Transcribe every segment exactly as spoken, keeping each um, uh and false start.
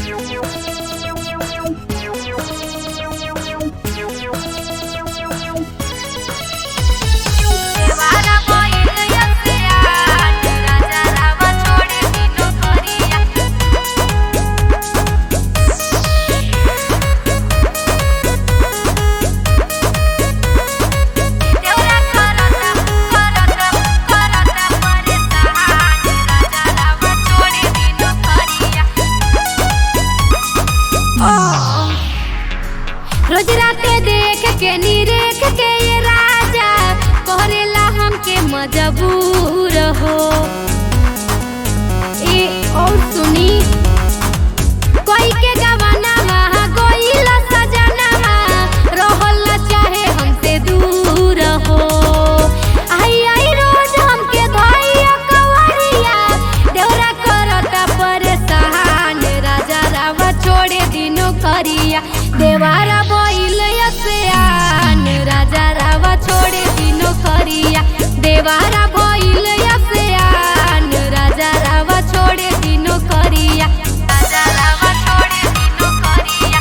रोज राते देख के निरेख के ये राजा करेला हमके मजबूर हो। ए और सुनी कोई के गवाना वहाँ गोइला सजना रहल चाहे हमसे दूर हो। आई आई रोज हमके धैया कवरिया देवरा करता परेशान राजा रावा छोड़े दिनो करिया देवारा बोइल यसेआन राजा रावा छोड़े दिनो करिया देवारा बोइल यसेआन राजा रावा छोड़े दिनो करिया राजा रावा छोड़े दिनो करिया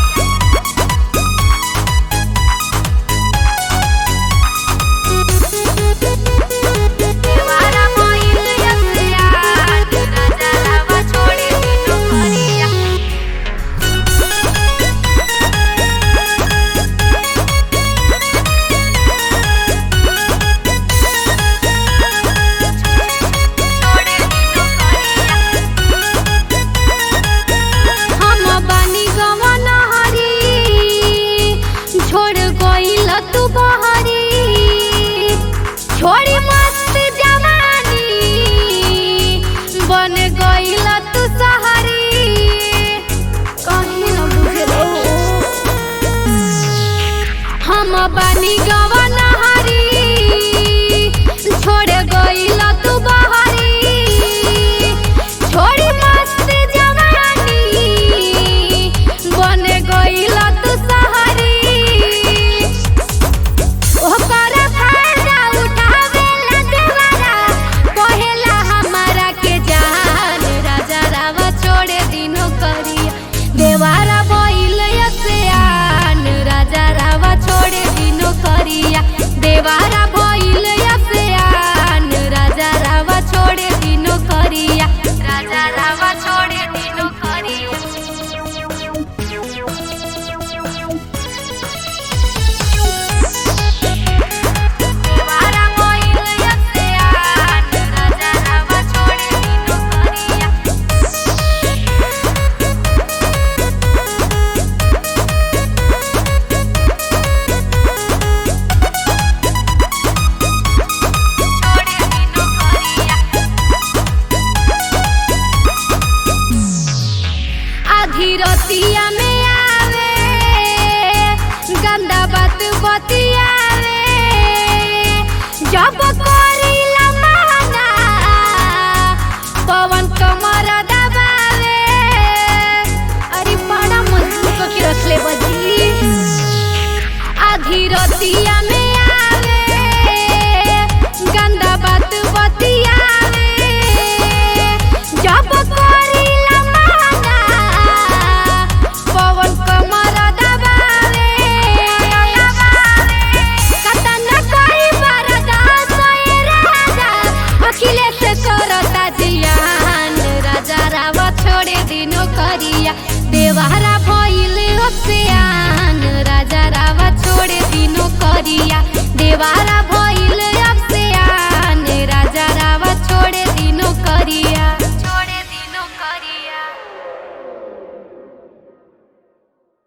देवारा बोइल यसेआन राजा रावा छोड़े दिनो करिया। तू बहरी छोड़ी मस्त जवानी बन गइल तू सहरी कहीं न बुझलो हम बनी गवन हरी छोड़ गइल तू बहरी छोड़ी मस्त जवानी बन गइल तू सहरी देवारा बोइल यसेआन राजा रावा छोड़े दिनो करिया देवारा बोइल यसेआन राजा रावा छोड़े दिनो करिया राजा रावा छोड़े दिनो करिया। देवारा बोइल यसेआन राजा रावा छोड़े दिनो करिया। धीरतिया में आवे गंदा बात बतियावे जब करीला माना पवन कमर दबावे अरे बड़ा मजबूत के रखले बजी धीरतिया में आवे गंदा बात बतियावे जब करीला पवन कमर दबावे कतना कई बार दासए राजा अखिलेश करता जियान राजा रावा छोड़े दिनो करिया देवारा भइल होशियार।